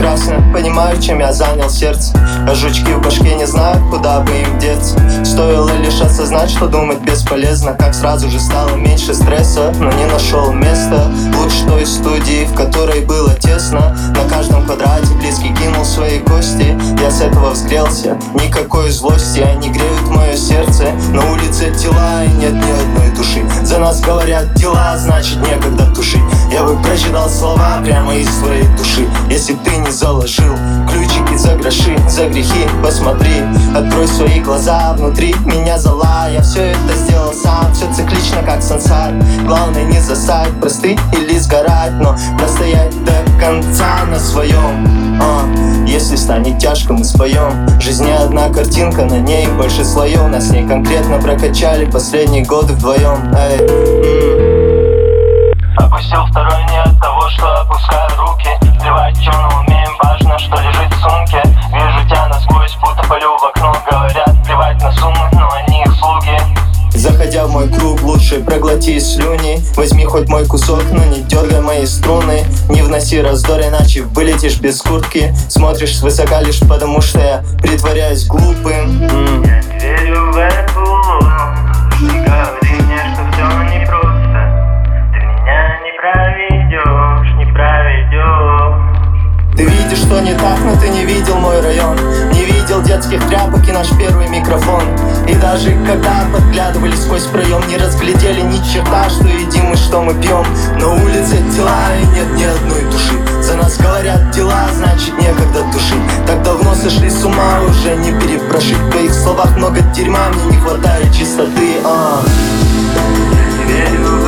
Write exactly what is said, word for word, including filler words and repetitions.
прекрасно понимаю, чем я занял сердце, а жучки в башке не знают, куда бы им деться. Стоило лишь осознать, что думать бесполезно, как сразу же стало меньше стресса. Но не нашел места лучше той студии, в которой было тесно. На каждом квадрате близкий кинул свои кости. Я с этого взгрелся, никакой злости, они греют мое сердце. На улице тела и нет ни одной души. За нас говорят дела, значит некогда тушить. Я бы прочитал слова прямо из своей души, если б ты не заложил ключики за гроши, за грехи. Посмотри, открой свои глаза, внутри меня зола. Я все это сделал сам, все циклично как сансар. Главное не засать, простыть или сгорать, но простоять до конца на своем. а, Если станет тяжко, мы споем. Жизнь не одна картинка, на ней больше слоев. Нас с ней конкретно прокачали последние годы вдвоем. Эй, м-м. Опустил второй не от того, что опускаю руки. Плевать, что мы умеем, важно, что лежит в сумке. Вижу тебя насквозь, будто палю в окно. Говорят, плевать на суммы, но они их слуги. Заходя в мой круг, лучше проглоти слюни. Возьми хоть мой кусок, но не дергай мои струны. Не вноси раздор, иначе вылетишь без куртки. Смотришь свысока лишь потому, что я притворяюсь глупым. м-м. Я не верю в эту ложь. Не говори мне, что все непросто. Ты меня не проведешь, не проведешь. Ты видишь, что не так, но ты не видел мой район. Не видел детских тряпок и наш первый микрофон. И даже когда подглядывали сквозь проем, не разглядели ни черта, что едим и что мы пьем. На улице тела и нет ни одной души. За нас говорят дела, значит некогда тушить. Так давно сошли с ума, уже не перепрошить. В твоих словах много дерьма, мне не хватает чистоты. а. Я не верю